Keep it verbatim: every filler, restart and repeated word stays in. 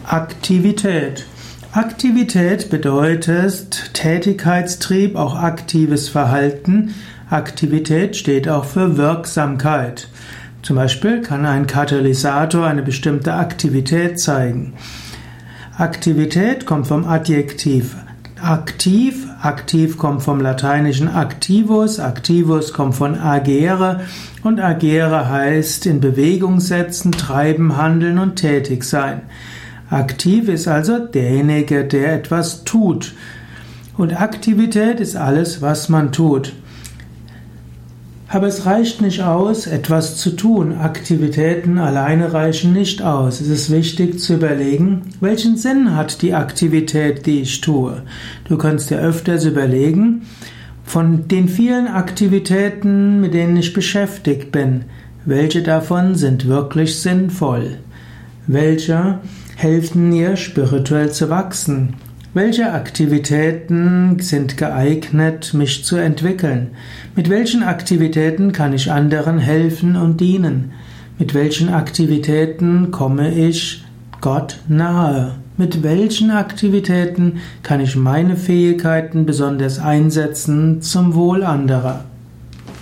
Aktivität. Aktivität bedeutet Tätigkeitstrieb, auch aktives Verhalten. Aktivität steht auch für Wirksamkeit. Zum Beispiel kann ein Katalysator eine bestimmte Aktivität zeigen. Aktivität kommt vom Adjektiv aktiv. Aktiv kommt vom lateinischen activus. Activus kommt von agere. Und agere heißt in Bewegung setzen, treiben, handeln und tätig sein. Aktiv ist also derjenige, der etwas tut. Und Aktivität ist alles, was man tut. Aber es reicht nicht aus, etwas zu tun. Aktivitäten alleine reichen nicht aus. Es ist wichtig zu überlegen, welchen Sinn hat die Aktivität, die ich tue. Du kannst dir öfters überlegen, von den vielen Aktivitäten, mit denen ich beschäftigt bin, welche davon sind wirklich sinnvoll? Welche helfen mir, spirituell zu wachsen? Welche Aktivitäten sind geeignet, mich zu entwickeln? Mit welchen Aktivitäten kann ich anderen helfen und dienen? Mit welchen Aktivitäten komme ich Gott nahe? Mit welchen Aktivitäten kann ich meine Fähigkeiten besonders einsetzen zum Wohl anderer?